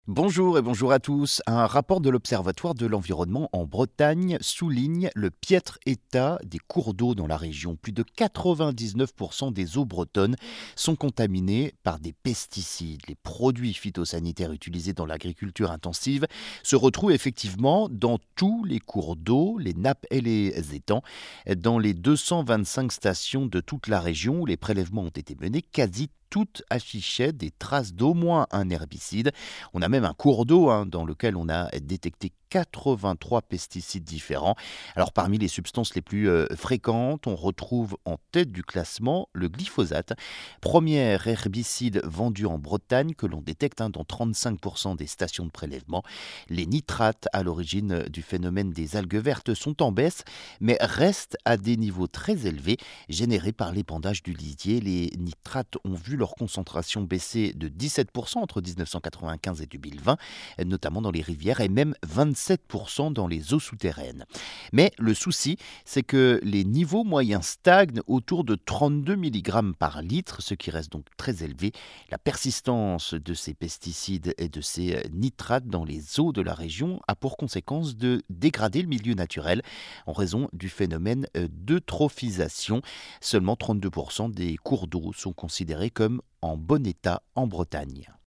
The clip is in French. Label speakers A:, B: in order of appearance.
A: Bonjour et bonjour à tous. Un rapport de l'Observatoire de l'environnement en Bretagne souligne le piètre état des cours d'eau dans la région. Plus de 99% des eaux bretonnes sont contaminées par des pesticides. Les produits phytosanitaires utilisés dans l'agriculture intensive se retrouvent effectivement dans tous les cours d'eau, les nappes et les étangs. Dans les 225 stations de toute la région où les prélèvements ont été menés, quasi toutes affichaient des traces d'au moins un herbicide. On a même un cours d'eau dans lequel on a détecté 83 pesticides différents. Alors parmi les substances les plus fréquentes, on retrouve en tête du classement le glyphosate, premier herbicide vendu en Bretagne que l'on détecte dans 35% des stations de prélèvement. Les nitrates à l'origine du phénomène des algues vertes sont en baisse, mais restent à des niveaux très élevés générés par l'épandage du lisier. Les nitrates ont vu leur concentration baisser de 17% entre 1995 et 2020, notamment dans les rivières, et même 27% dans les eaux souterraines. Mais le souci, c'est que les niveaux moyens stagnent autour de 32 mg par litre, ce qui reste donc très élevé. La persistance de ces pesticides et de ces nitrates dans les eaux de la région a pour conséquence de dégrader le milieu naturel en raison du phénomène d'eutrophisation. Seulement 32% des cours d'eau sont considérés comme en bon état en Bretagne.